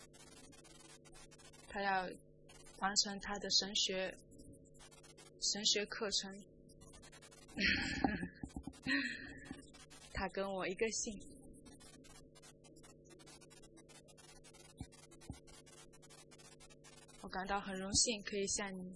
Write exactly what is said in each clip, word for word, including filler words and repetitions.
他要完成他的神学神学课程。他跟我一个姓。我感到很荣幸可以向你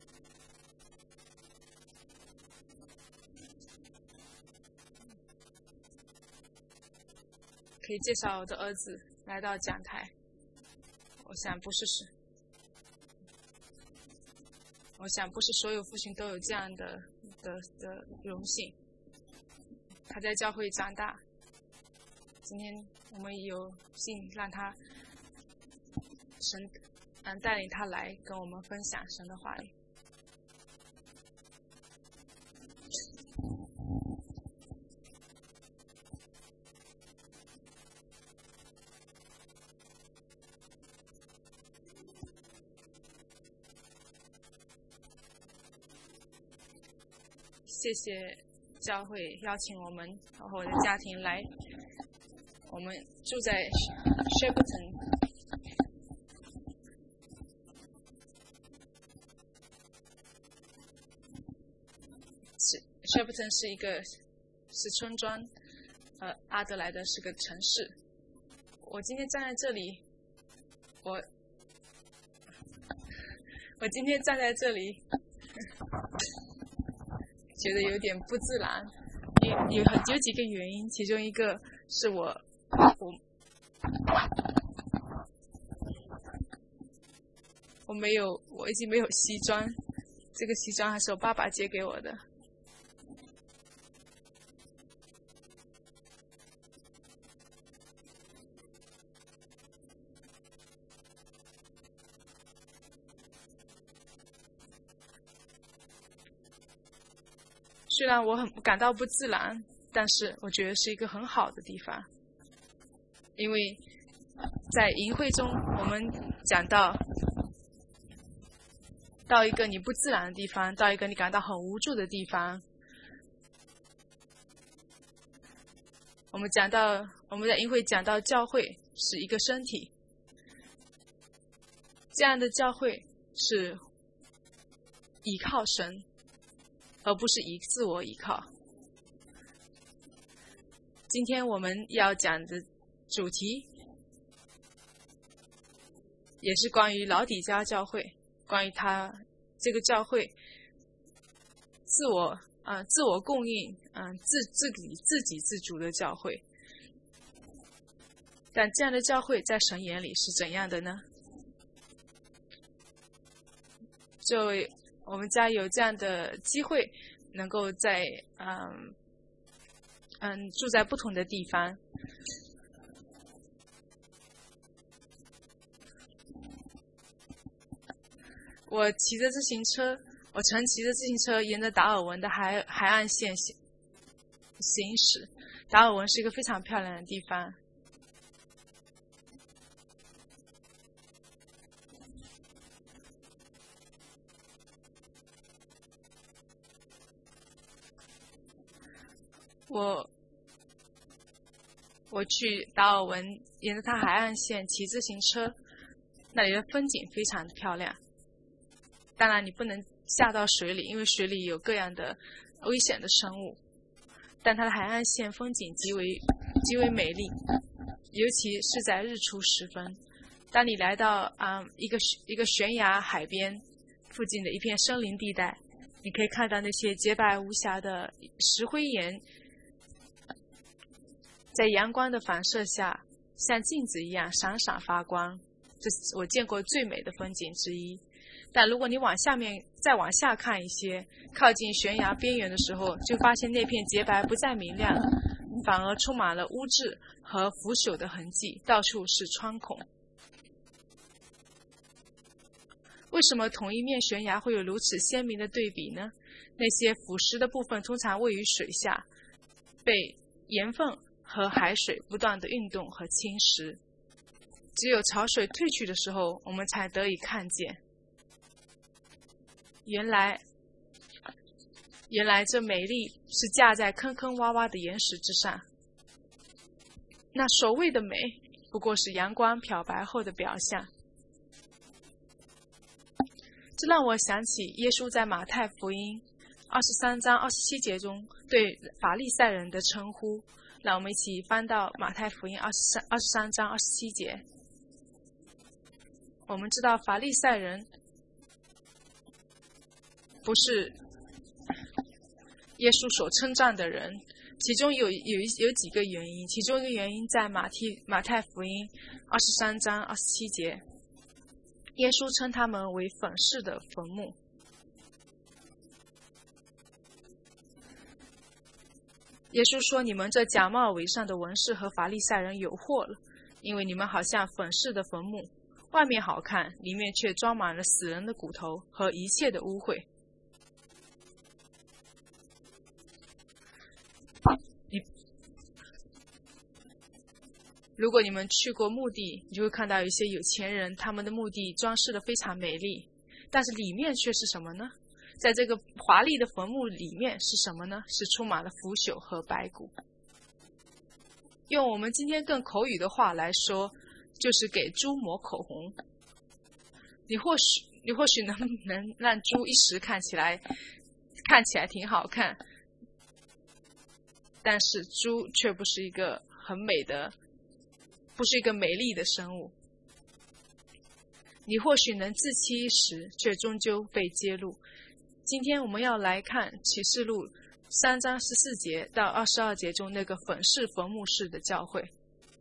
可以介绍我的儿子来到讲台。我想不是是我想不是所有父亲都有这样的的的荣幸。他在教会长大，今天我们有幸让他神嗯带领他来跟我们分享神的话语。谢谢教会邀请我们和我的家庭来，我们住在 Shepperton。Shepperton 是一个是村庄，呃，阿德莱德是个城市。我今天站在这里，我我今天站在这里。觉得有点不自然，有有很有几个原因，其中一个是我我我没有我已经没有西装，这个西装还是我爸爸借给我的。虽然我很感到不自然，但是我觉得是一个很好的地方，因为在营会中我们讲到到一个你不自然的地方，到一个你感到很无助的地方，我们讲到我们在营会讲到教会是一个身体，这样的教会是依靠神，而不是以自我依靠。今天我们要讲的主题也是关于老底嘉教会，关于他这个教会自我呃自我供应嗯、呃、自自己自给自足的教会。但这样的教会在神眼里是怎样的呢？作为我们家有这样的机会，能够在嗯嗯住在不同的地方。我骑着自行车，我曾骑着自行车沿着达尔文的海海岸线行行驶。达尔文是一个非常漂亮的地方。我我去达尔文，沿着它海岸线骑自行车，那里的风景非常的漂亮。当然你不能下到水里，因为水里有各样的危险的生物。但它的海岸线风景极为极为美丽，尤其是在日出时分。当你来到啊、嗯、一个一个悬崖海边附近的一片森林地带，你可以看到那些洁白无瑕的石灰岩，在阳光的反射下，像镜子一样闪闪发光，这是我见过最美的风景之一。但如果你往下面再往下看一些，靠近悬崖边缘的时候，就发现那片洁白不再明亮，反而充满了污渍和腐朽的痕迹，到处是穿孔。为什么同一面悬崖会有如此鲜明的对比呢？那些腐蚀的部分通常位于水下，被盐分和海水不断的运动和侵蚀，只有潮水退去的时候，我们才得以看见。原来，原来这美丽是架在坑坑洼洼的岩石之上。那所谓的美， 不过是阳光漂白后的表象。这让我想起耶稣在马太福音二十三章二十七节中对法利赛人的称呼。让我们一起翻到马太福音二十三二十三章二十七节。我们知道法利赛人不是耶稣所称赞的人，其中有有有几个原因。其中一个原因在马太马太福音二十三章二十七节，耶稣称他们为粉饰的坟墓。耶稣说：“你们这假冒伪善的文士和法利赛人有祸了，因为你们好像粉饰的坟墓，外面好看，里面却装满了死人的骨头和一切的污秽。”你如果你们去过墓地，你就会看到一些有钱人，他们的墓地装饰得非常美丽，但是里面却是什么呢？在这个华丽的坟墓里面是什么呢？是充满了腐朽和白骨。用我们今天更口语的话来说，就是给猪抹口红。你或许你或许能能让猪一时看起来看起来挺好看，但是猪却不是一个很美的，不是一个美丽的生物。你或许能自欺一时，却终究被揭露。今天我们要来看启示录三章十四节到二十二节中那个粉饰坟墓式的教会。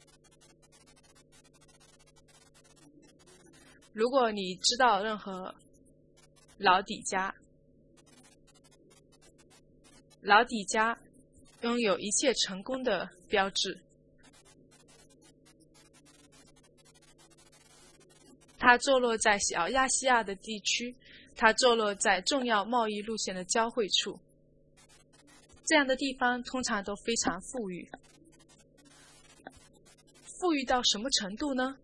如果你知道任何老底嘉，老底嘉拥有一切成功的标志，它坐落在小亚细亚的地区，它坐落在重要贸易路线的交汇处。这样的地方通常都非常富裕。富裕到什么程度呢？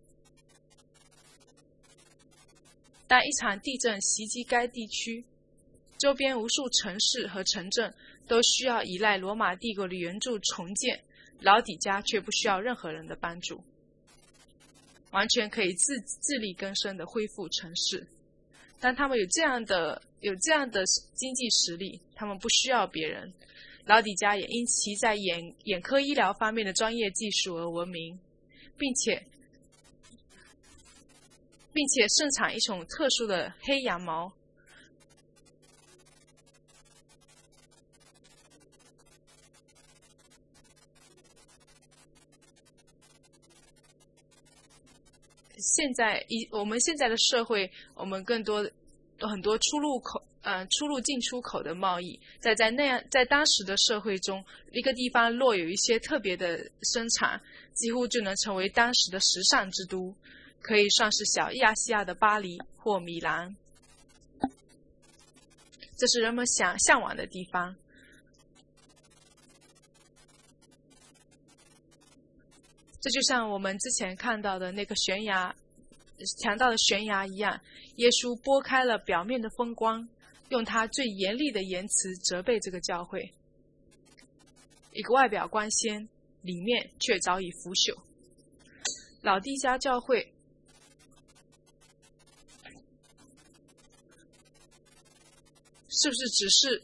当一场地震袭击该地区，周边无数城市和城镇都需要依赖罗马帝国的援助重建，老底嘉却不需要任何人的帮助，完全可以自自力更生地恢复城市。但他们有这样的有这样的经济实力，他们不需要别人。老底嘉也因其在眼眼科医疗方面的专业技术而闻名，并且并且盛产一种特殊的黑羊毛。现在一我们现在的社会，我们更多很多出入口，呃，出入进出口的贸易，在在那样在当时的社会中，一个地方若有一些特别的生产，几乎就能成为当时的时尚之都，可以算是小亚细亚的巴黎或米兰。这是人们想向往的地方。这就像我们之前看到的那个悬崖，强盗的悬崖一样，耶稣拨开了表面的风光，用他最严厉的言辞责备这个教会。一个外表光鲜，里面却早已腐朽。老底嘉教会是不是只是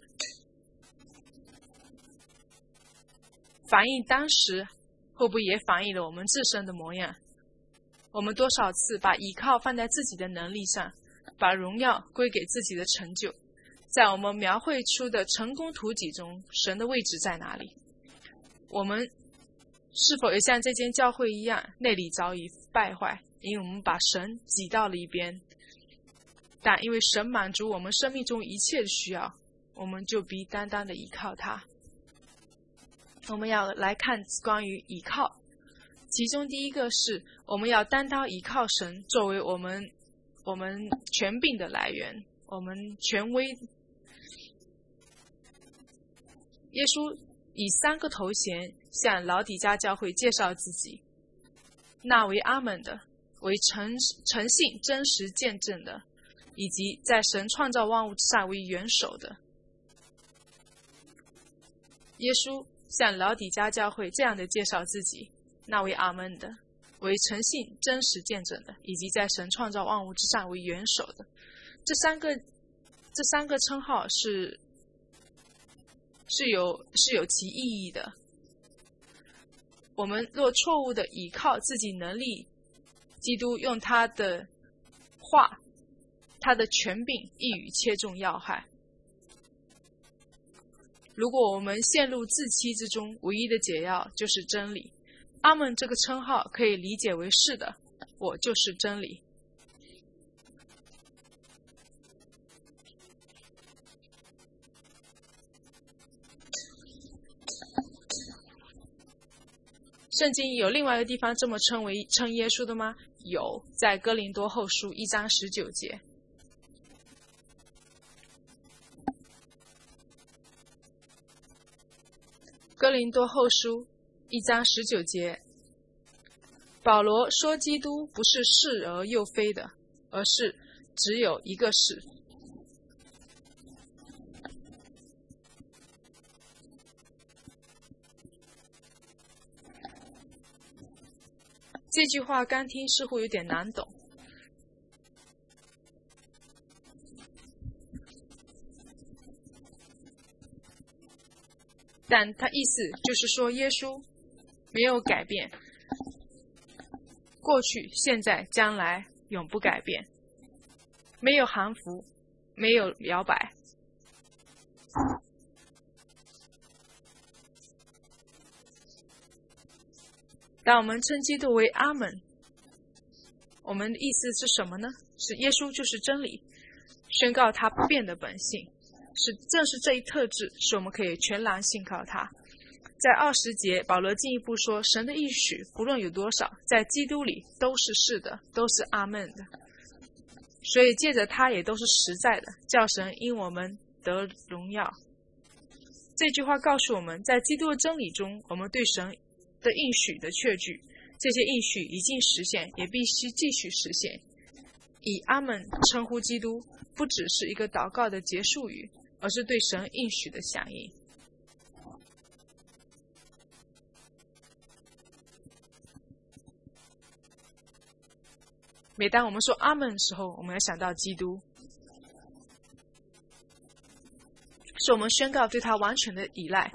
反映当时，会不会也反映了我们自身的模样？我们多少次把依靠放在自己的能力上，把荣耀归给自己的成就。在我们描绘出的成功图景中，神的位置在哪里？我们是否也像这间教会一样，内里早已败坏，因为我们把神挤到了一边。但因为神满足我们生命中一切的需要，我们就必单单的依靠他。我们要来看关于依靠，其中第一个是我们要单单依靠神作为我们我们权柄的来源，我们权威。耶稣以三个头衔向老底嘉教会介绍自己：那为阿们的，为诚诚信真实见证的，以及在神创造万物上为元首的。耶稣向老底嘉教会这样的介绍自己：那为阿们的， 为诚信真实见证的，以及在神创造万物之上为元首的。这三个这三个称号是是有是有其意义的。我们若错误的倚靠自己能力，基督用他的话、他的权柄一语切中要害。如果我们陷入自欺之中，唯一的解药就是真理。阿们这个称号可以理解为是的，我就是真理。圣经有另外一个地方这么称为称耶稣的吗？有，在哥林多后书一章十九节。哥林多后书一章十九节，保罗说基督不是是而又非的，而是只有一个是。这句话刚听似乎有点难懂，但它意思就是说耶稣没有改变，过去、现在、将来永不改变，没有含糊，没有摇摆。当我们称基督为阿们，我们的意思是什么呢？是耶稣就是真理，宣告他不变的本性，是正是这一特质使我们可以全然信靠他。在二十节，保罗进一步说，神的应许不论有多少，在基督里都是是的，都是阿们的，所以借着他也都是实在的，叫神因我们得荣耀。这句话告诉我们，在基督的真理中，我们对神的应许的确据，这些应许已经实现，也必须继续实现。以阿们称呼基督，不只是一个祷告的结束语，而是对神应许的响应。每当我们说阿们的时候，我们要想到基督，是我们宣告对他完全的依赖。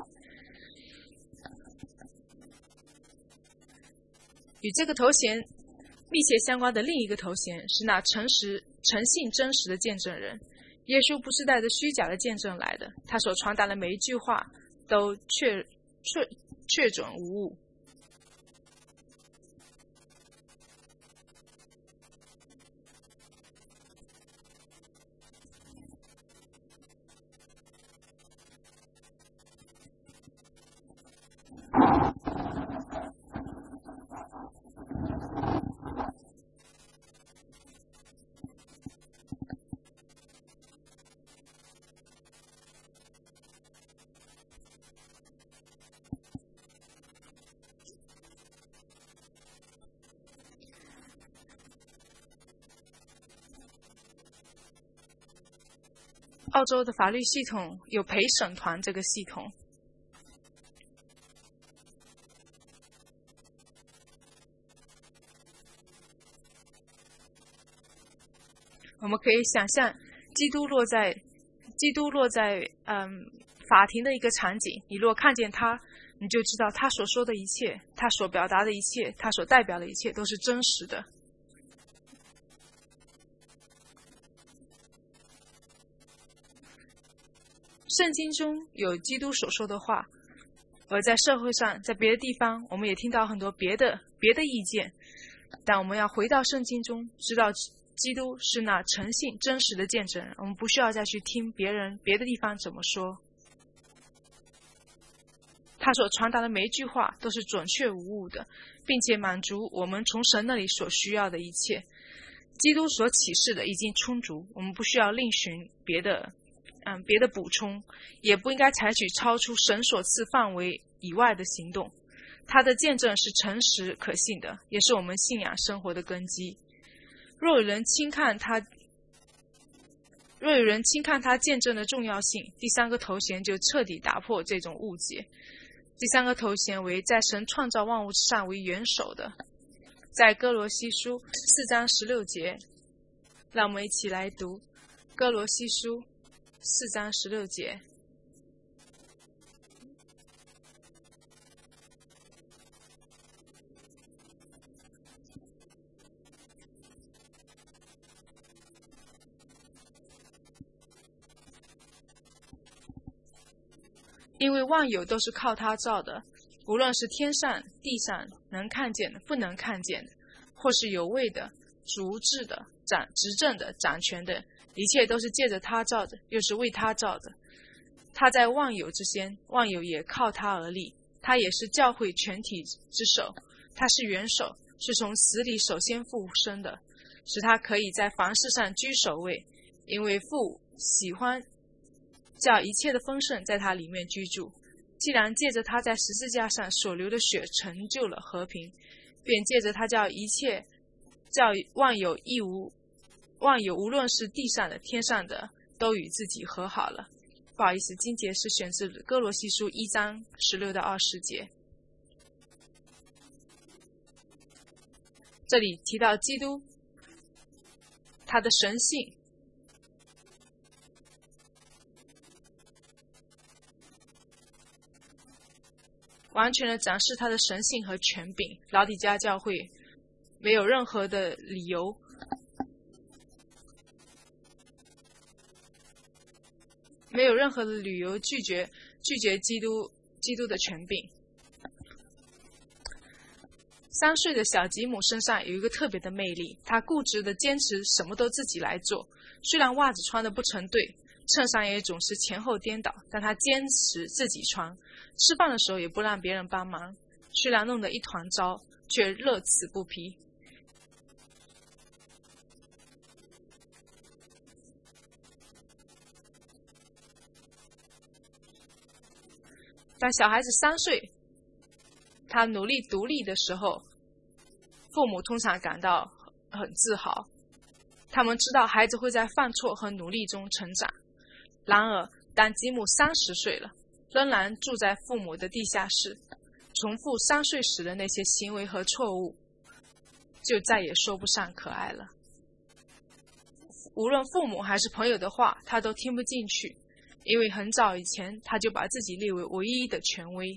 与这个头衔密切相关的另一个头衔是那诚实、诚信、真实的见证人。耶稣不是带着虚假的见证来的，他所传达的每一句话都确确确准无误。澳洲的法律系统有陪审团这个系统，我们可以想象基督落在基督落在嗯法庭的一个场景，你若看见他，你就知道他所说的一切，他所表达的一切，他所代表的一切都是真实的。圣经中有基督所说的话，而在社会上，在别的地方，我们也听到很多别的别的意见。但我们要回到圣经中，知道基督是那诚信真实的见证人，我们不需要再去听别人别的地方怎么说。他所传达的每一句话都是准确无误的，并且满足我们从神那里所需要的一切。基督所启示的已经充足，我们不需要另寻别的嗯，别的补充，也不应该采取超出神所赐范围以外的行动。他的见证是诚实可信的，也是我们信仰生活的根基。若有人轻看他，若有人轻看他见证的重要性，第三个头衔就彻底打破这种误解。第三个头衔为在神创造万物之上为元首的。 在哥罗西书四章十六节，让我们一起来读哥罗西书四章十六节。因为万有都是靠他造的，无论是天上地上，能看见的不能看见的，或是有位的主治的掌执政的掌权的，一切都是借着他造的，又是为他造的。他在万有之先，万有也靠他而立。他也是教会全体之首，他是元首，是从死里首先复生的，使他可以在凡事上居首位。因为父喜欢叫一切的丰盛在他里面居住，既然借着他在十字架上所流的血成就了和平，便借着他叫一切叫万有一无万有无论是地上的天上的都与自己和好了。不好意思，经节是选自哥罗西书一章十六到二十节。这里提到基督他的神性，完全的展示他的神性和权柄。老底嘉教会没有任何的理由没有任何的理由拒绝拒绝基督基督的权柄。三岁的小吉姆身上有一个特别的魅力，他固执的坚持什么都自己来做，虽然袜子穿的不成对，衬衫也总是前后颠倒，但他坚持自己穿，吃饭的时候也不让别人帮忙，虽然弄得一团糟，却乐此不疲。当小孩子三岁，他努力独立的时候，父母通常感到很自豪，他们知道孩子会在犯错和努力中成长。然而当吉姆三十岁了，仍然住在父母的地下室，重复三岁时的那些行为和错误，就再也说不上可爱了。无论父母还是朋友的话，他都听不进去，因为很早以前他就把自己列为唯一的权威。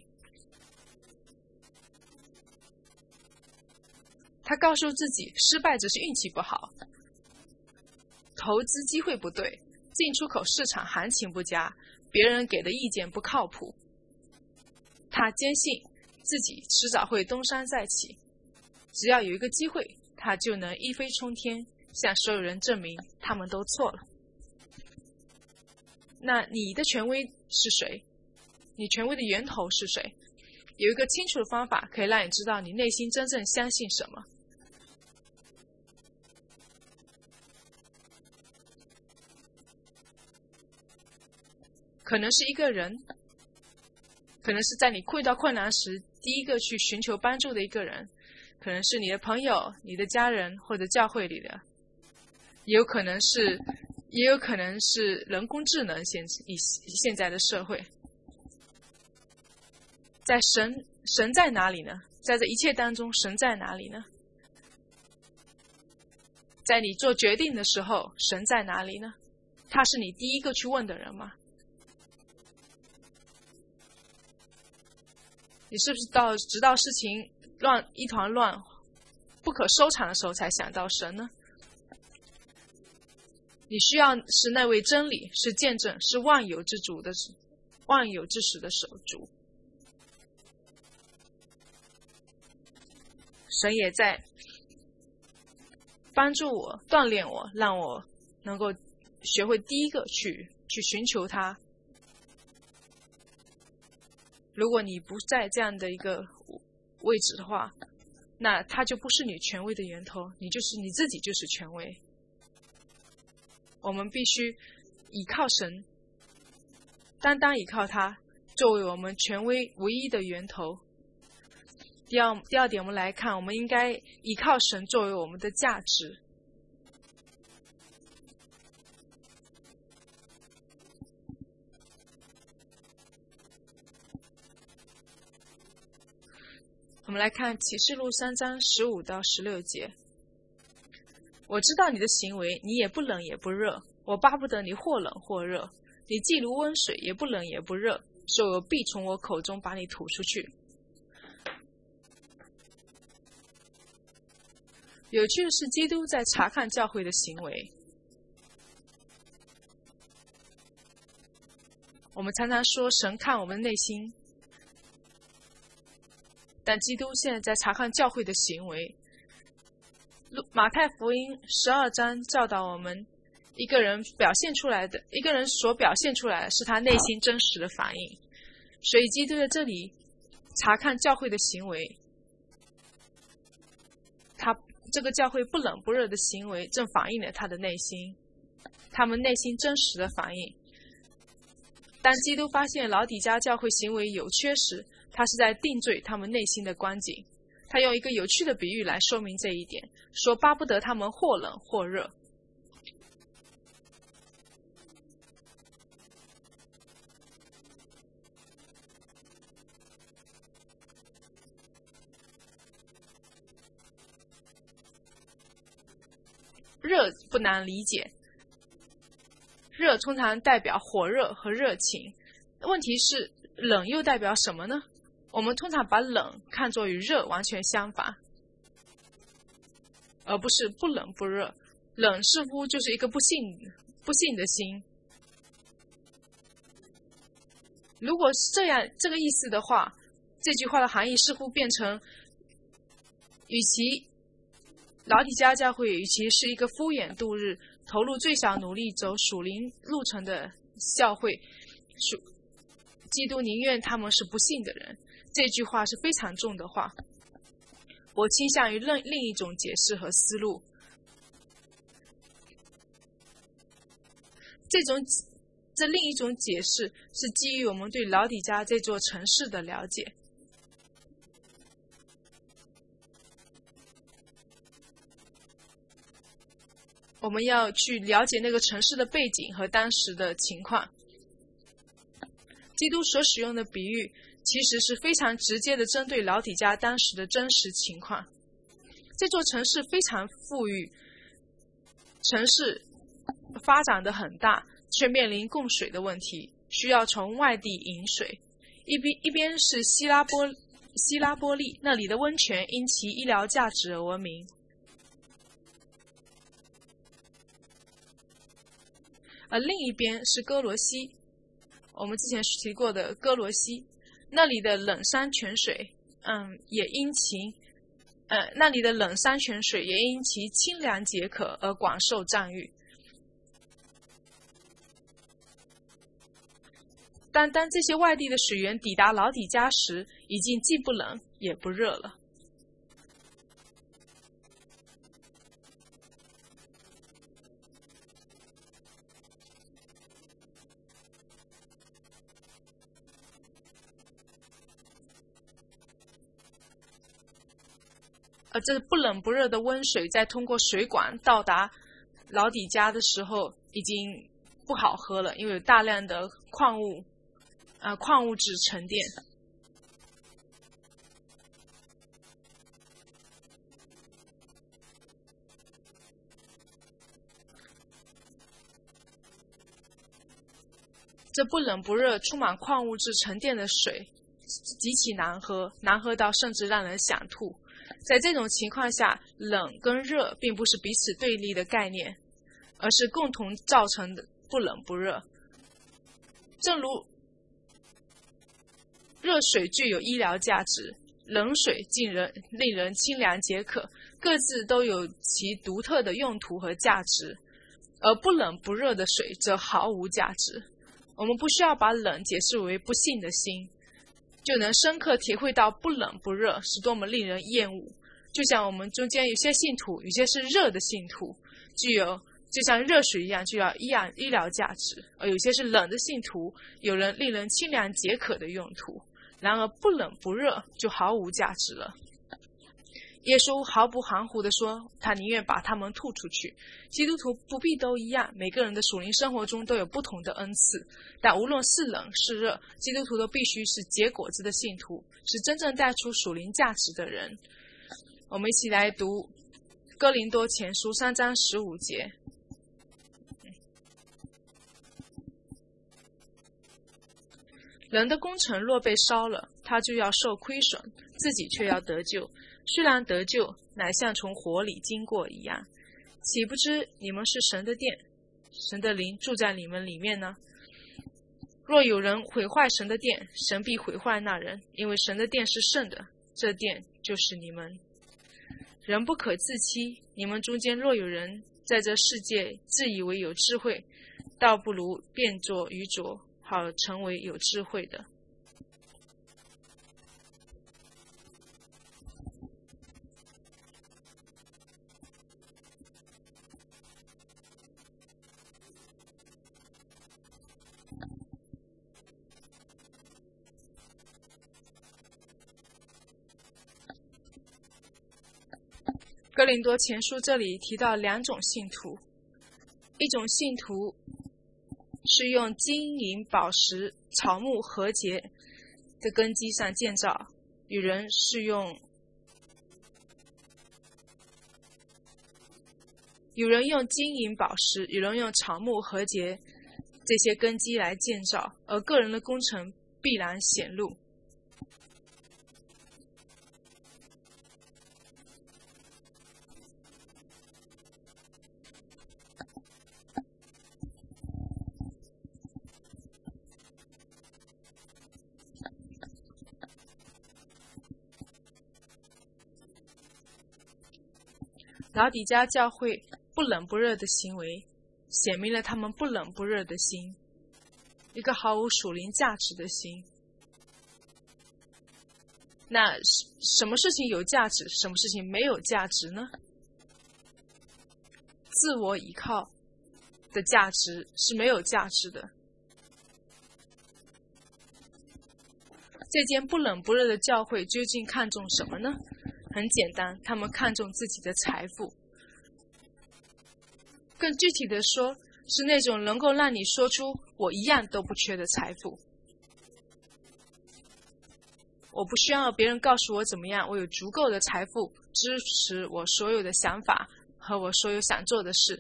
他告诉自己，失败只是运气不好，投资机会不对，进出口市场行情不佳，别人给的意见不靠谱。他坚信自己迟早会东山再起，只要有一个机会，他就能一飞冲天，向所有人证明他们都错了。那你的权威是谁？你权威的源头是谁？有一个清楚的方法可以让你知道你内心真正相信什么。可能是一个人，可能是在你遇到困难时第一个去寻求帮助的一个人，可能是你的朋友、你的家人或者教会里的，也有可能是也有可能是人工智能。现以现在的社会，在神神在哪里呢？在这一切当中，神在哪里呢？在你做决定的时候，神在哪里呢？他是你第一个去问的人吗？你是不是到直到事情乱一团乱、不可收场的时候才想到神呢？你需要是那位真理，是见证，是万有之主的万有之始的守主。神也在帮助我、锻炼我，让我能够学会第一个去去寻求他。如果你不在这样的一个位置的话，那他就不是你权威的源头，你就是你自己就是权威。我们必须倚靠神，单单倚靠他作为我们权威唯一的源头。第二第二点，我们来看，我们应该倚靠神作为我们的价值。我们们来看启示录三章十五到十六节。我知道你的行为，你也不冷也不热，我巴不得你或冷或热。你既如温水，也不冷也不热，所以我必从我口中把你吐出去。有趣的是，基督在查看教会的行为。我们常常说神看我们的内心，但基督现在在查看教会的行为。马太福音十二章教导我们，一个人表现出来的，一个人所表现出来的是他内心真实的反应。所以基督在这里查看教会的行为，他这个教会不冷不热的行为正反映了他的内心，他们内心真实的反应。当基督发现老底嘉教会行为有缺时，他是在定罪他们内心的光景。他用一个有趣的比喻来说明这一点，说巴不得他们或冷或热。热不难理解，热通常代表火热和热情，问题是冷又代表什么呢？我们通常把冷看作与热完全相反，而不是不冷不热。冷似乎就是一个不幸不幸的心。如果是这样这个意思的话，这句话的含义似乎变成，与其老底嘉教会与其是一个敷衍度日、投入最小努力走属灵路程的教会，基督宁愿他们是不幸的人。这句话是非常重的话，我倾向于另另一种解释和思路。这种这另一种解释是基于我们对老底嘉这座城市的了解。我们要去了解那个城市的背景和当时的情况。基督所使用的比喻其实是非常直接的针对老底嘉当时的真实情况。这座城市非常富裕，城市发展得很大，却面临供水的问题，需要从外地引水。一边一边是希拉波希拉波利，那里的温泉因其医疗价值而闻名。而另一边是哥罗西，我们之前提过的哥罗西，那里的冷山泉水，嗯，也因其，呃，那里的冷山泉水也因其清凉解渴而广受赞誉。但当这些外地的水源抵达老底嘉时，已经既不冷也不热了。而这不冷不热的温水在通过水管到达老底嘉的时候已经不好喝了，因为有大量的矿物呃矿物质沉淀。这不冷不热充满矿物质沉淀的水极其难喝，难喝到甚至让人想吐。在这种情况下，冷跟热并不是彼此对立的概念，而是共同造成的不冷不热。正如热水具有医疗价值，冷水竟人令人清凉解渴，各自都有其独特的用途和价值，而不冷不热的水则毫无价值。我们不需要把冷解释为不幸的心，就能深刻体会到不冷不热是多么令人厌恶。就像我们中间有些信徒，有些是热的信徒，具有就像热水一样具有医疗医疗价值，而有些是冷的信徒，有人令人清凉解渴的用途。然而不冷不热就毫无价值了。 耶稣毫不含糊地说，他宁愿把他们吐出去。基督徒不必都一样，每个人的属灵生活中都有不同的恩赐，但无论是冷是热，基督徒都必须是结果子的信徒，是真正带出属灵价值的人。我们一起来读哥林多前书三章十五节。人的工程若被烧了，他就要受亏损，自己却要得救。虽然得救，乃像从火里经过一样。岂不知你们是神的殿，神的灵住在你们里面呢？若有人毁坏神的殿，神必毁坏那人，因为神的殿是圣的，这殿就是你们。人不可自欺，你们中间若有人在这世界自以为有智慧，倒不如变作愚拙，好成为有智慧的。哥林多前书这里提到两种信徒，一种信徒是用金银宝石草木和结的根基上建造，有人是用有人用金银宝石，有人用草木和结这些根基来建造，而个人的工程必然显露。老底嘉教会不冷不热的行为，显明了他们不冷不热的心，一个毫无属灵价值的心。那什么事情有价值，什么事情没有价值呢？自我依靠的价值是没有价值的。这间不冷不热的教会究竟看重什么呢？很简单，他们看重自己的财富。更具体的说，是那种能够让你说出我一样都不缺的财富。我不需要别人告诉我怎么样，我有足够的财富支持我所有的想法和我所有想做的事。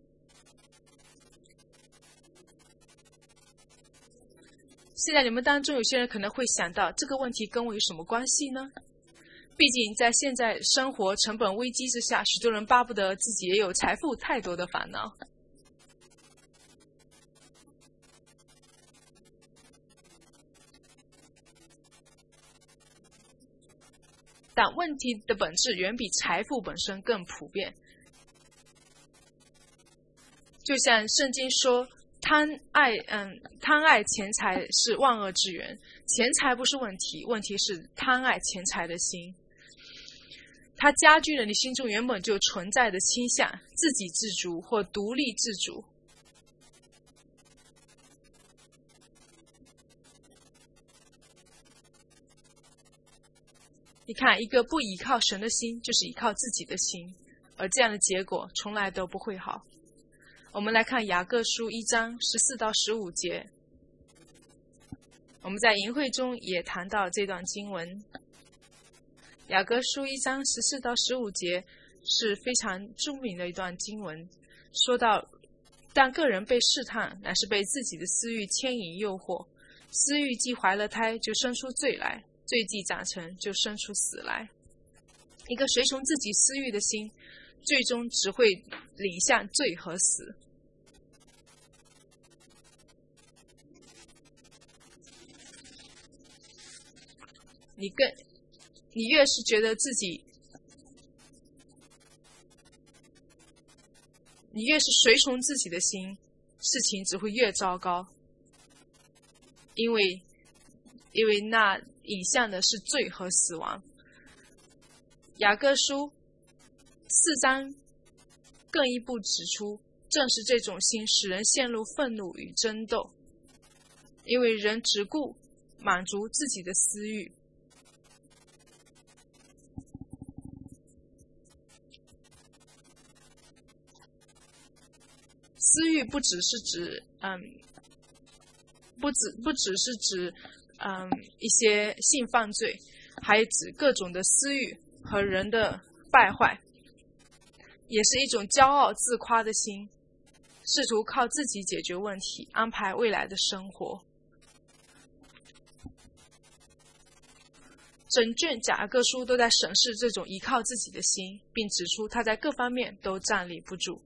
现在你们当中有些人可能会想到，这个问题跟我有什么关系呢？毕竟在现在生活成本危机之下，许多人巴不得自己也有财富太多的烦恼。但问题的本质远比财富本身更普遍。就像圣经说，贪爱嗯贪爱钱财是万恶之源，钱财不是问题，问题是贪爱钱财的心。它加剧了你心中原本就存在的倾向，自给自足或独立自主。你看，一个不依靠神的心，就是依靠自己的心，而这样的结果从来都不会好。我们来看雅各书一章十四到十五节，我们在营会中也谈到这段经文。雅各书一章十四到十五节是非常著名的一段经文，说到，但个人被试探，乃是被自己的私欲牵引诱惑，私欲既怀了胎，就生出罪来，罪既长成，就生出死来。一个随从自己私欲的心，最终只会领向罪和死。你更你越是觉得自己，你越是随从自己的心，事情只会越糟糕，因为因为那引向的是罪和死亡。雅各书四章更一步指出，正是这种心使人陷入愤怒与争斗，因为人只顾满足自己的私欲。 私欲不只是指嗯，不只不只是指嗯一些性犯罪，还指各种的私欲和人的败坏，也是一种骄傲自夸的心，试图靠自己解决问题，安排未来的生活。整卷雅各书都在审视这种依靠自己的心，并指出他在各方面都站立不住。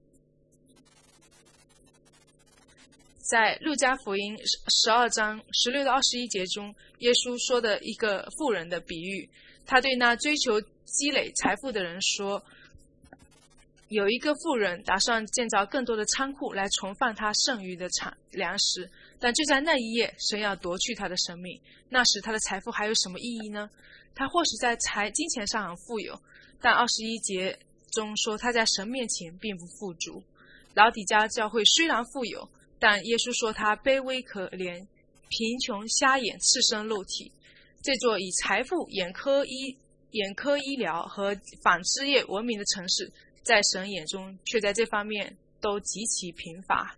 在路加福音十二章十六到二十一节中，耶稣说的一个富人的比喻，他对那追求积累财富的人说，有一个富人打算建造更多的仓库来存放他剩余的产粮食，但就在那一夜，神要夺去他的生命。那时他的财富还有什么意义呢？他或许在财金钱上很富有，但二十一节中说他在神面前并不富足。老底嘉教会虽然富有，但耶稣说他卑微可怜，贫穷瞎眼，赤身露体。这座以财富、眼科医眼科医疗和纺织业闻名的城市，在神眼中却在这方面都极其贫乏。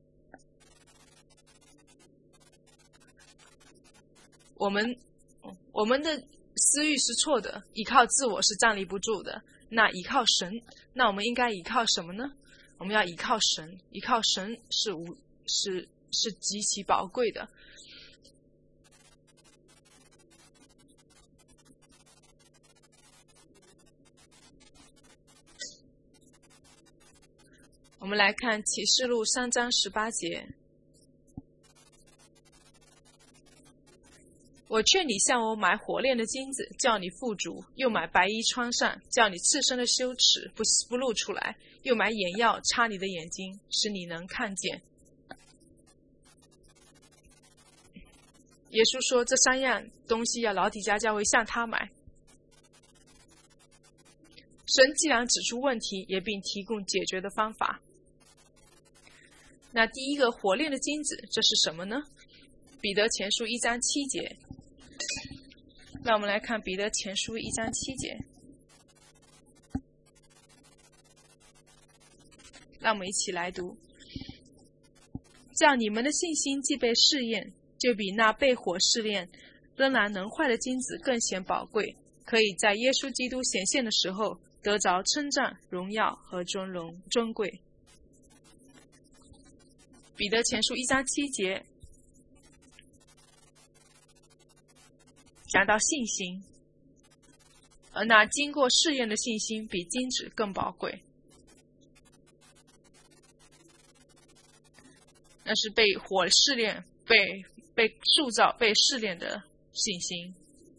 我们我们的私欲是错的，依靠自我是站立不住的。那依靠神，那我们应该依靠什么呢？我们要依靠神，依靠神是无是是极其宝贵的。我们来看启示录三章十八节。我劝你向我买火炼的金子，叫你富足；又买白衣穿上，叫你赤身的羞耻不不露出来；又买眼药擦你的眼睛，使你能看见。耶稣说，这三样东西要老底嘉教会向他买。神既然指出问题，也并提供解决的方法。那第一个火炼的金子，这是什么呢？彼得前书一章七节。让我们来看彼得前书一章七节。让我们一起来读。叫你们的信心既被试验，就比那被火试炼仍然能坏的金子更显宝贵，可以在耶稣基督显现的时候得着称赞、荣耀和尊荣尊贵。彼得前书一章七节讲到信心，而那经过试验的信心比金子更宝贵，那是被火试炼、被被塑造、被试炼的信心。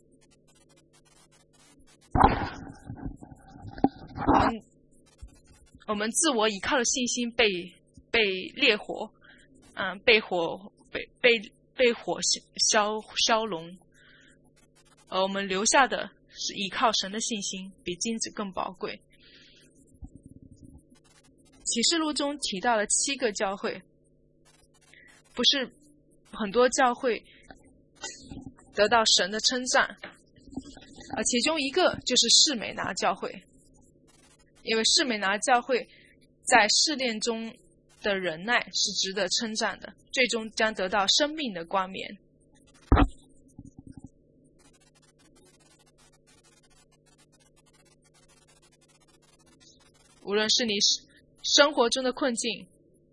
我们我们自我倚靠的信心被被烈火，嗯，被火被被被火烧烧融。而我们留下的是依靠神的信心，比金子更宝贵。启示录中提到了七个教会，不是很多教会得到神的称赞，而其中一个就是士美拿教会，因为士美拿教会在试炼中的忍耐是值得称赞的，最终将得到生命的冠冕。无论是你生活中的困境，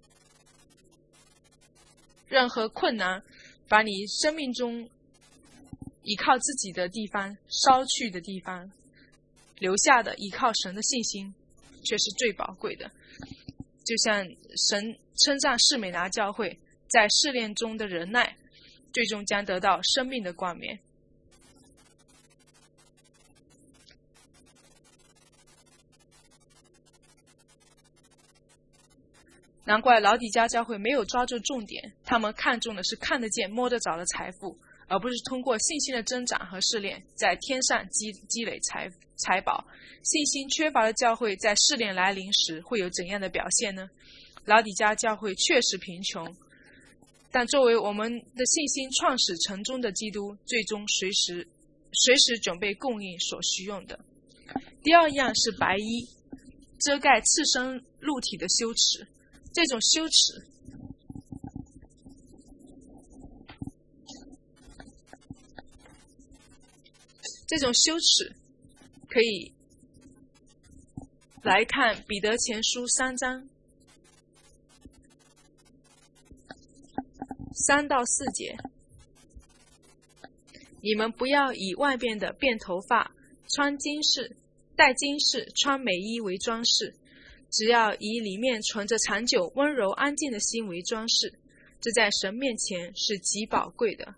任何困难把你生命中依靠自己的地方烧去的地方，留下的依靠神的信心却是最宝贵的。就像神称赞士美拿教会在试炼中的忍耐，最终将得到生命的冠冕。难怪老底嘉教会没有抓住重点，他们看重的是看得见摸得着的财富，而不是通过信心的增长和试炼在天上积积累财财宝。信心缺乏的教会在试炼来临时会有怎样的表现呢？老底嘉教会确实贫穷，但作为我们的信心创始成终的基督，最终随时随时准备供应所需用的。第二样是白衣，遮盖赤身露体的羞耻。这种羞耻这种羞耻可以来看彼得前书三章三到四节。你们不要以外边的辫头发、穿金饰、戴金饰、穿美衣为装饰，只要以里面存着长久、温柔、安静的心为装饰，这在神面前是极宝贵的。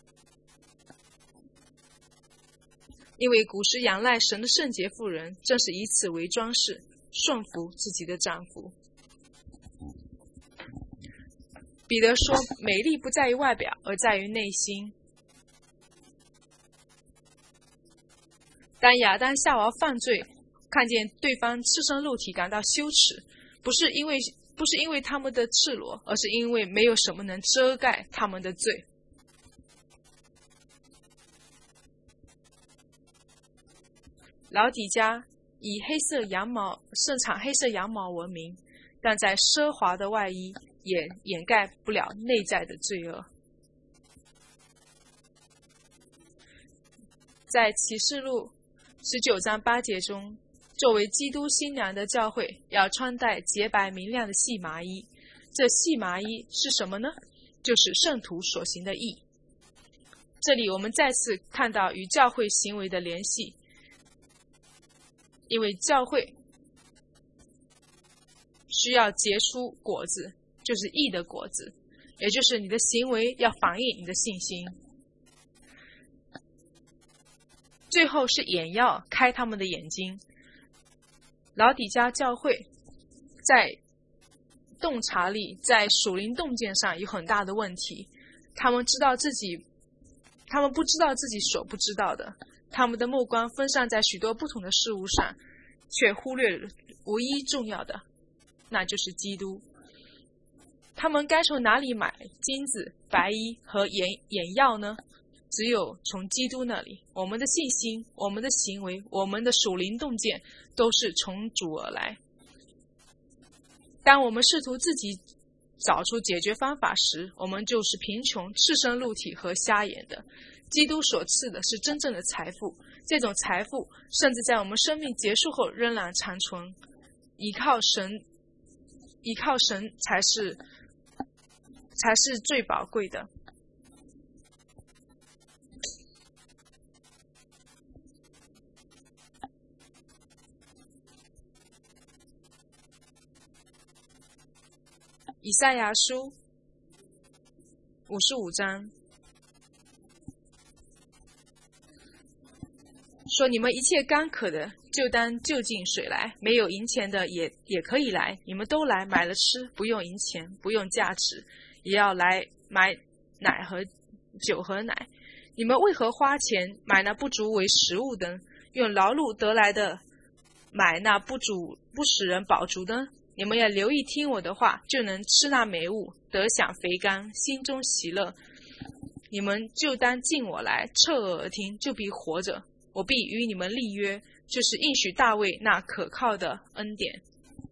因为古时仰赖神的圣洁妇人，正是以此为装饰，顺服自己的丈夫。彼得说，美丽不在于外表，而在于内心。当亚当夏娃犯罪，看见对方赤身露体感到羞耻，不是因为不是因为他们的赤裸，而是因为没有什么能遮盖他们的罪。老底嘉以黑色羊毛盛产黑色羊毛闻名，但在奢华的外衣也掩盖不了内在的罪恶。在启示录十九章八节中，作为基督新娘的教会要穿戴洁白明亮的细麻衣。这细麻衣是什么呢？就是圣徒所行的义。这里我们再次看到与教会行为的联系，因为教会需要结出果子，就是义的果子，也就是你的行为要反映你的信心。最后是眼药，开他们的眼睛。老底嘉教会在洞察力，在属灵洞见上有很大的问题。他们知道自己，他们不知道自己所不知道的。他们的目光分散在许多不同的事物上，却忽略了唯一重要的，那就是基督。他们该从哪里买金子、白衣和眼眼药呢？只有从基督那里。我们的信心、我们的行为、我们的属灵洞见都是从主而来。当我们试图自己找出解决方法时，我们就是贫穷、赤身露体和瞎眼的。基督所赐的是真正的财富，这种财富甚至在我们生命结束后仍然长存。依靠神，依靠神才是才是最宝贵的。以赛亚书五十五章说：你们一切干渴的，就当就近水来；没有银钱的也也可以来，你们都来，买了吃，不用银钱，不用价值，也要来买奶和酒和奶。你们为何花钱买那不足为食物的，用劳碌得来的买那不足不使人饱足的？你们要留意听我的话，就能吃那美物，得享肥甘，心中喜乐。你们就当敬我来，侧耳而听，就必活着。我必与你们立约，就是应许大卫那可靠的恩典。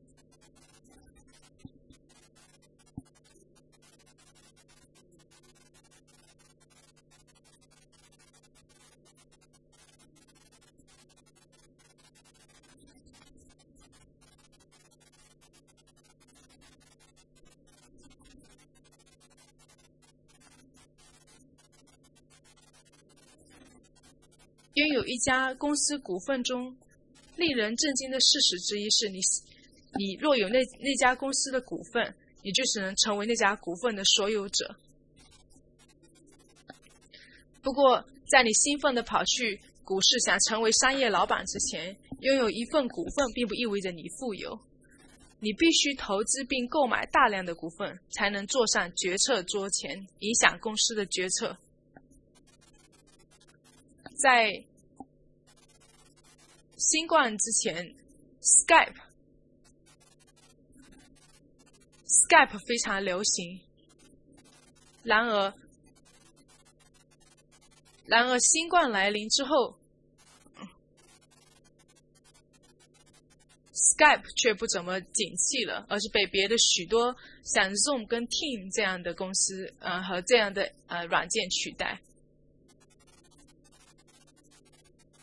拥有一家公司股份中令人震惊的事实之一是你，你若有那那家公司的股份，你就只能成为那家股份的所有者。不过，在你兴奋地跑去股市想成为商业老板之前，拥有一份股份并不意味着你富有。你必须投资并购买大量的股份，才能坐上决策桌前，影响公司的决策。在新冠之前 Skype Skype 非常流行，然而然而新冠来临之后 Skype 却不怎么景气了，而是被别的许多像 Zoom 跟 Team 这样的公司呃和这样的呃软件取代。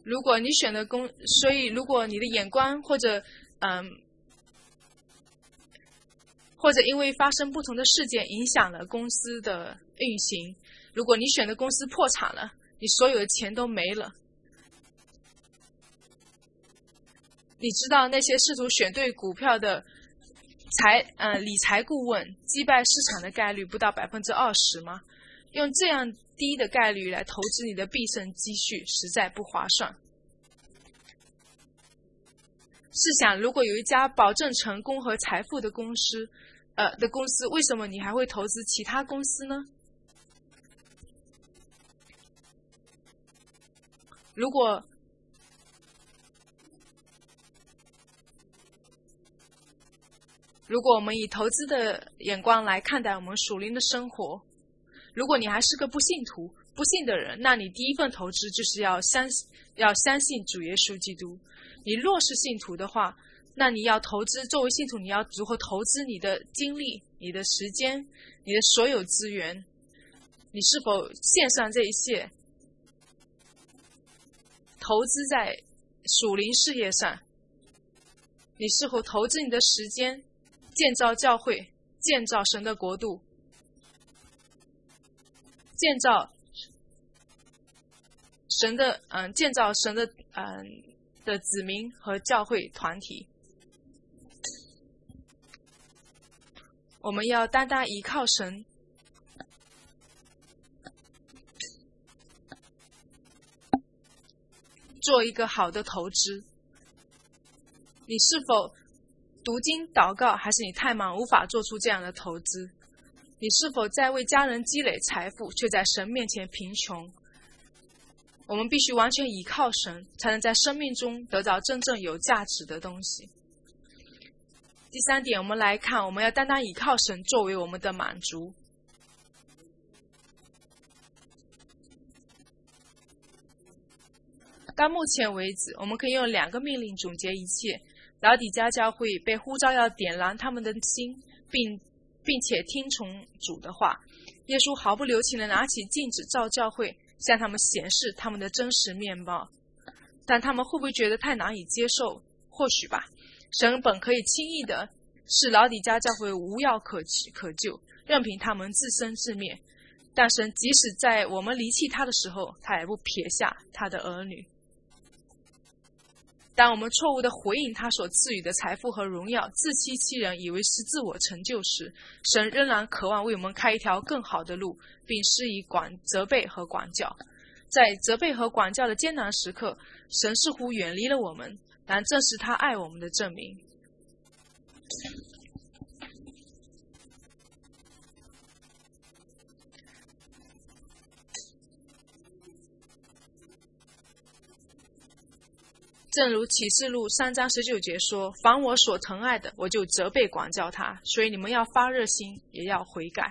如果你选的公，所以如果你的眼光或者嗯，或者因为发生不同的事件影响了公司的运行，如果你选的公司破产了，你所有的钱都没了。你知道那些试图选对股票的财呃理财顾问击败市场的概率不到百分之二十吗？用这样低的概率来投资你的毕生积蓄，实在不划算。试想，如果有一家保证成功和财富的公司，呃的公司，为什么你还会投资其他公司呢？如果如果我们以投资的眼光来看待我们属灵的生活，如果你还是个不信徒、不信的人，那你第一份投资就是要相要相信主耶稣基督。你若是信徒的话，那你要投资，作为信徒，你要如何投资你的精力、你的时间、你的所有资源？你是否献上这一切，投资在属灵事业上？你是否投资你的时间，建造教会，建造神的国度，建造神的嗯、呃，建造神的嗯、呃、的子民和教会团体？我们要单单依靠神，做一个好的投资。你是否读经祷告，还是你太忙无法做出这样的投资？你是否在为家人积累财富，却在神面前贫穷？我们必须完全依靠神，才能在生命中得到真正有价值的东西。第三点，我们来看，我们要单单依靠神作为我们的满足。到目前为止，我们可以用两个命令总结一切。老底嘉教会被呼召要点燃他们的心，并并且听从主的话。耶稣毫不留情地拿起镜子照教会，向他们显示他们的真实面貌。但他们会不会觉得太难以接受？或许吧。神本可以轻易的使老底嘉教会无药可可救，任凭他们自生自灭。但神即使在我们离弃他的时候，他也不撇下他的儿女。当我们错误地回应他所赐予的财富和荣耀，自欺欺人，以为是自我成就时，神仍然渴望为我们开一条更好的路，并施以管责备和管教。在责备和管教的艰难时刻，神似乎远离了我们，但正是他爱我们的证明。正如启示录三章十九节说，凡我所疼爱的，我就责备管教他。所以你们要发热心，也要悔改。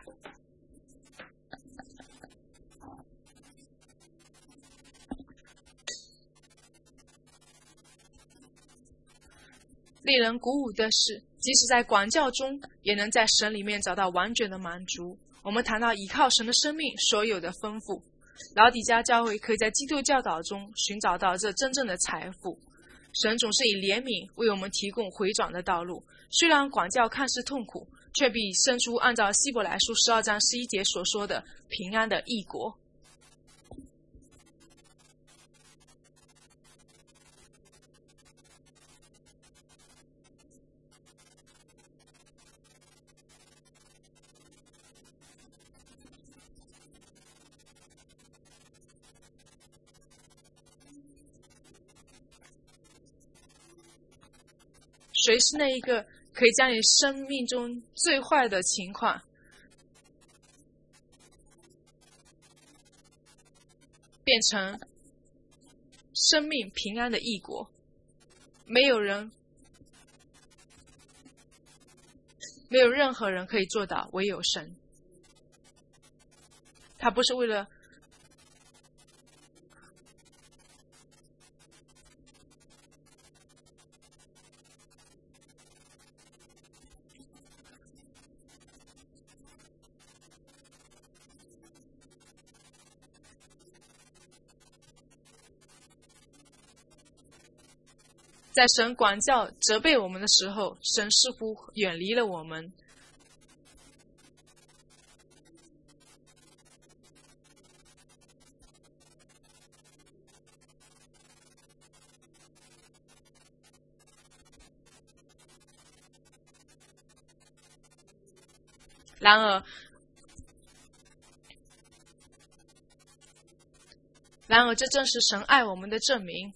令人鼓舞的是，即使在管教中，也能在神里面找到完全的满足。我们谈到依靠神的生命所有的丰富，老底嘉教会可以在基督教导中寻找到这真正的财富。神总是以怜悯为我们提供回转的道路，虽然管教看似痛苦，却必生出按照希伯来书十二章十一节所说的平安的义国。谁是那一个可以将你生命中最坏的情况变成生命平安的义国？没有人，没有任何人可以做到，唯有神。他不是为了在神管教、责备我们的时候，神似乎远离了我们。然而，然而，这正是神爱我们的证明。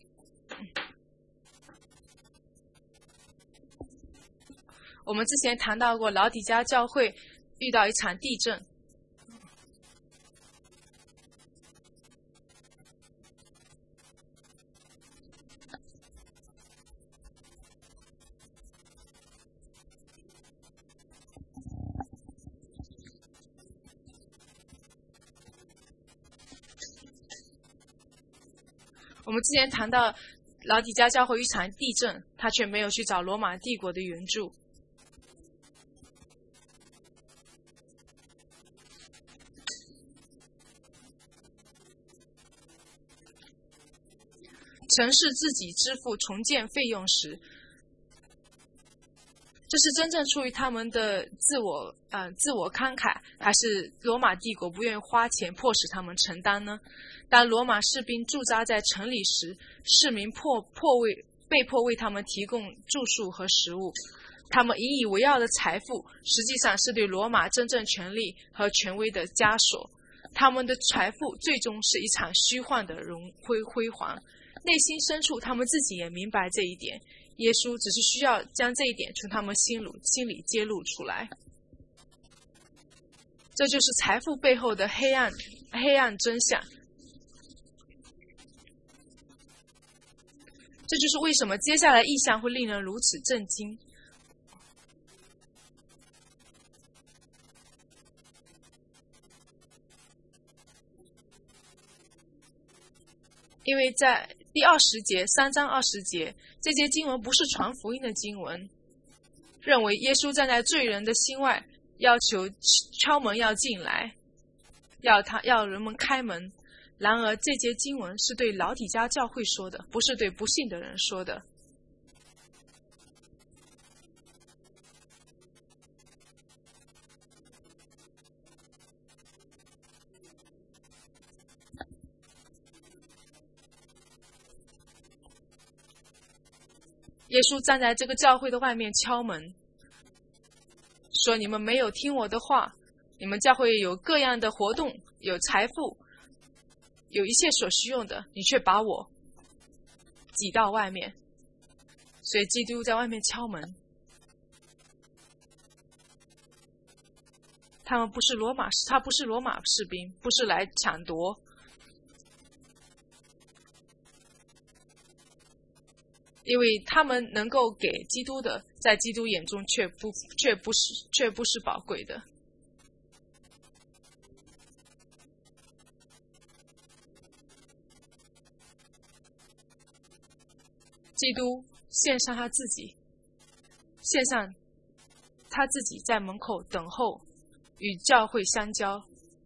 我们之前谈到过，老底嘉教会遇到一场地震，我们之前谈到老底嘉教会一场地震，他却没有去找罗马帝国的援助。城市自己支付重建费用时，这是真正出于他们的自我呃自我慷慨，还是罗马帝国不愿意花钱迫使他们承担呢？当罗马士兵驻扎在城里时，市民迫迫为被迫为他们提供住宿和食物。他们引以为傲的财富，实际上是对罗马真正权力和权威的枷锁。他们的财富最终是一场虚幻的荣辉辉煌。内心深处，他们自己也明白这一点。耶稣只是需要将这一点从他们心里心里揭露出来。这就是财富背后的黑暗黑暗真相。这就是为什么接下来意象会令人如此震惊。因为在第二十节三章二十节，这节经文不是传福音的经文，认为耶稣站在罪人的心外，要求敲门要进来，要他要人们开门。然而这节经文是对老底嘉教会说的，不是对不信的人说的。耶稣站在这个教会的外面敲门，说：你们没有听我的话，你们教会有各样的活动，有财富，有一切所需用的，你却把我挤到外面。所以基督在外面敲门。他们不是罗马，他不是罗马士兵，不是来抢夺。因为他们能够给基督的，在基督眼中却不却不是却不是宝贵的。基督献上他自己，献上他自己在门口等候，与教会相交。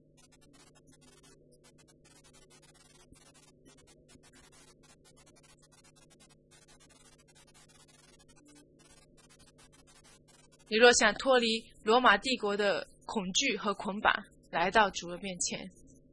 你若想脱离罗马帝国的恐惧和捆绑，来到主的面前。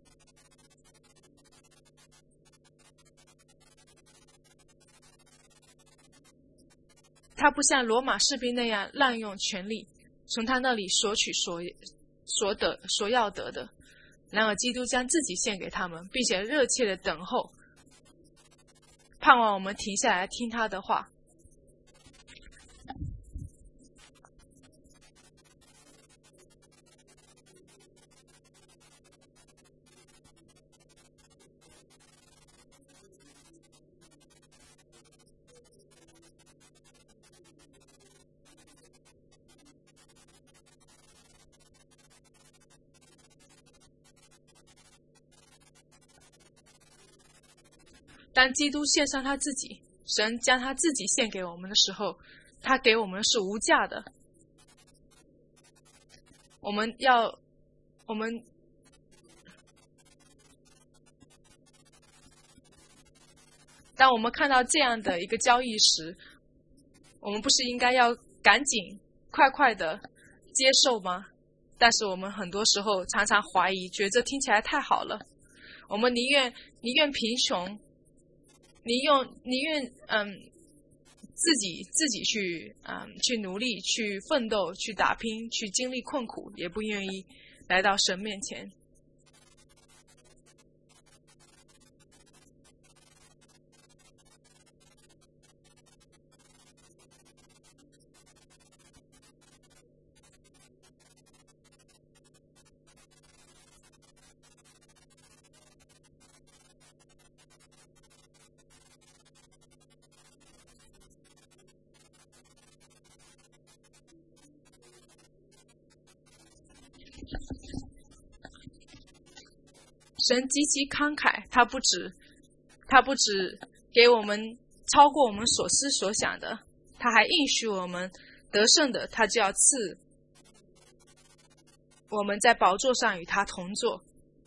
他不像罗马士兵那样滥用权力，从他那里索取所所得所要得的。然而基督将自己献给他们，并且热切的等候，盼望我们停下来听他的话。当基督献上他自己，神将他自己献给我们的时候，他给我们是无价的。我们要，我们当我们看到这样的一个交易时，我们不是应该要赶紧快快的接受吗？但是我们很多时候常常怀疑，觉得这听起来太好了，我们宁愿宁愿贫穷，宁愿宁愿嗯自己自己去嗯去努力去奋斗去打拼去经历困苦，也不愿意来到神面前。神极其慷慨，他不止他不止给我们超过我们所思所想的，他还应许我们得胜的，他就要赐我们在宝座上与他同坐。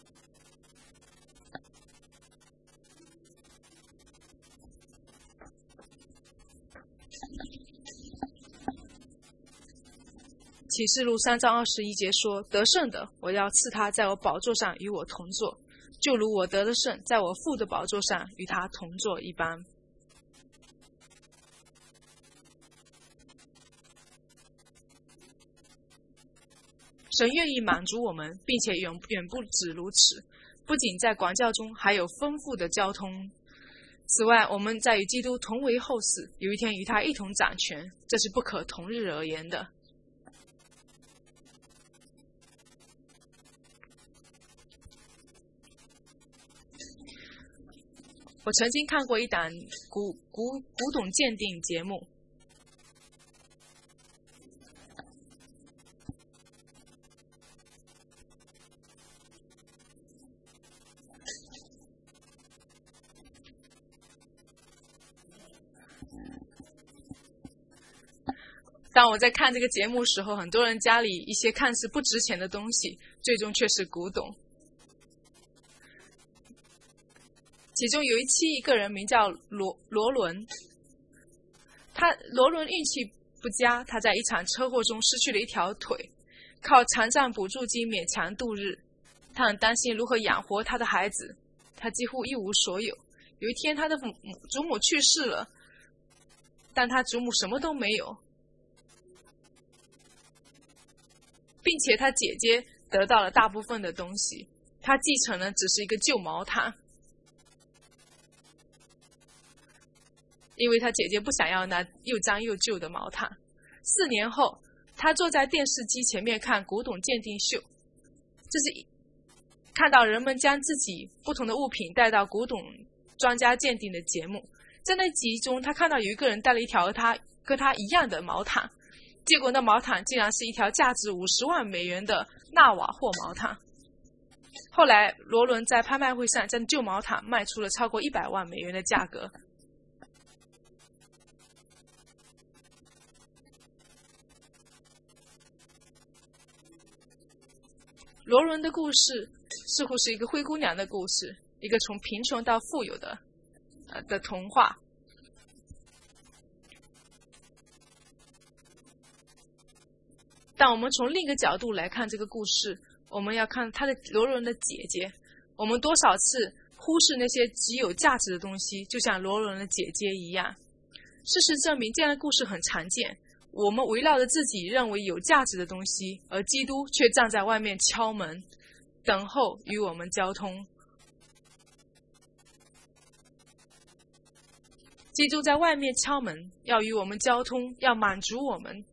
启示录三章二十一节说，得胜的，我要赐他在我宝座上与我同坐，就如我得了胜，在我父的宝座上与他同坐一般。神愿意满足我们，并且远远不止如此，不仅在管教中还有丰富的交通。此外，我们在与基督同为后嗣，有一天与他一同掌权，这是不可同日而言的。我曾经看过一档古古古董鉴定节目，当我在看这个节目时候，很多人家里一些看似不值钱的东西，最终却是古董。其中有一期，一个人名叫罗罗伦，他罗伦运气不佳，他在一场车祸中失去了一条腿，靠残障补助金勉强度日。他很担心如何养活他的孩子，他几乎一无所有。有一天，他的母祖母去世了，但他祖母什么都没有，并且他姐姐得到了大部分的东西，他继承的只是一个旧毛毯。因为他姐姐不想要那又脏又旧的毛毯。四年后，他坐在电视机前面看古董鉴定秀，这是看到人们将自己不同的物品带到古董专家鉴定的节目。在那集中，他看到有一个人带了一条和他跟他一样的毛毯，结果那毛毯竟然是一条价值五十万美元的纳瓦霍毛毯。后来，罗伦在拍卖会上将旧毛毯卖出了超过一百万美元的价格。罗伦的故事似乎是一个灰姑娘的故事，一个从贫穷到富有的呃的童话。但我们从另一个角度来看这个故事，我们要看他的罗伦的姐姐。我们多少次忽视那些极有价值的东西，就像罗伦的姐姐一样。事实证明，这样的故事很常见。我们围绕着自己认为有价值的东西，而基督却站在外面敲门，等候与我们交通。基督在外面敲门，要与我们交通，要满足我们。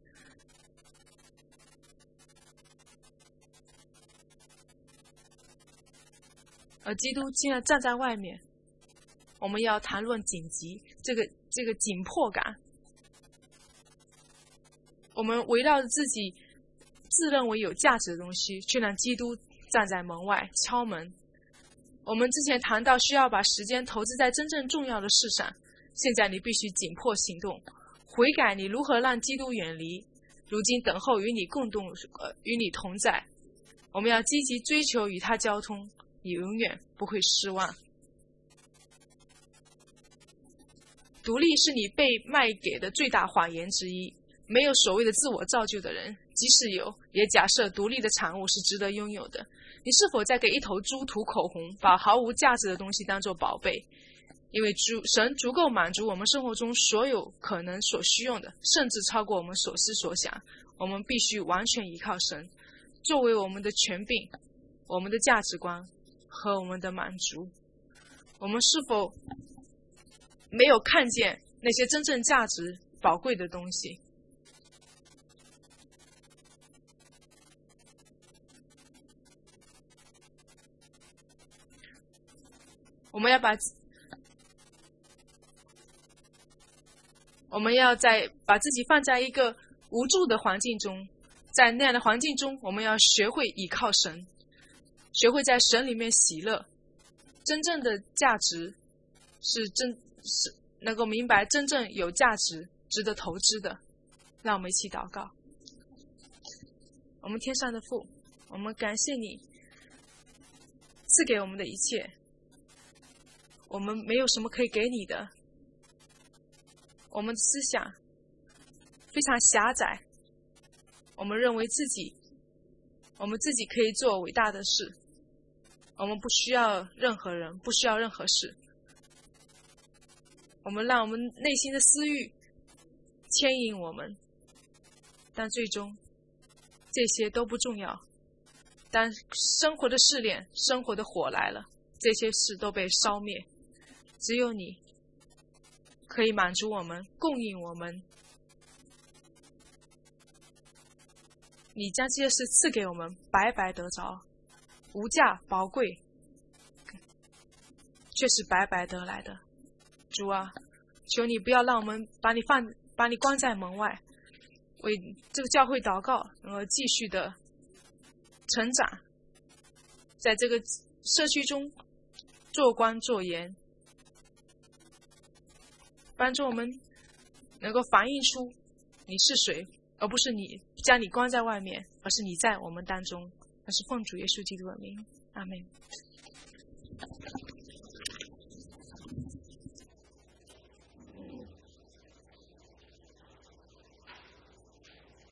而基督竟然站在外面，我们要谈论紧急，这个这个紧迫感。我们围绕着自己自认为有价值的东西，却让基督站在门外敲门。我们之前谈到需要把时间投资在真正重要的事上，现在你必须紧迫行动，悔改你如何让基督远离，如今等候与你共动，呃，与你同在。我们要积极追求与他交通，你永远不会失望。 独立是你被卖给的最大谎言之一。没有所谓的自我造就的人，即使有，也假设独立的产物是值得拥有的。你是否在给一头猪涂口红，把毫无价值的东西当作宝贝？因为主神足够满足我们生活中所有可能所需用的，甚至超过我们所思所想。我们必须完全依靠神，作为我们的权柄、我们的价值观和我们的满足。我们是否没有看见那些真正价值宝贵的东西？我们要把我们要在把自己放在一个无助的环境中，在那样的环境中，我们要学会依靠神，学会在神里面喜乐。真正的价值是真是能够明白真正有价值、值得投资的。让我们一起祷告。我们天上的父，我们感谢你赐给我们的一切。我们没有什么可以给你的，我们的思想非常狭窄，我们认为自己我们自己可以做伟大的事，我们不需要任何人，不需要任何事。我们让我们内心的私欲牵引我们，但最终这些都不重要。当生活的试炼、生活的火来了，这些事都被烧灭。只有你可以满足我们，供应我们。你将这些事赐给我们，白白得着，无价宝贵，却是白白得来的。主啊，求你不要让我们把你放把你关在门外，为这个教会祷告，能够继续的成长，在这个社区中做光做盐，帮助我们能够反映出你是谁，而不是你将你关在外面，而是你在我们当中。那是奉主耶稣基督的名，阿们。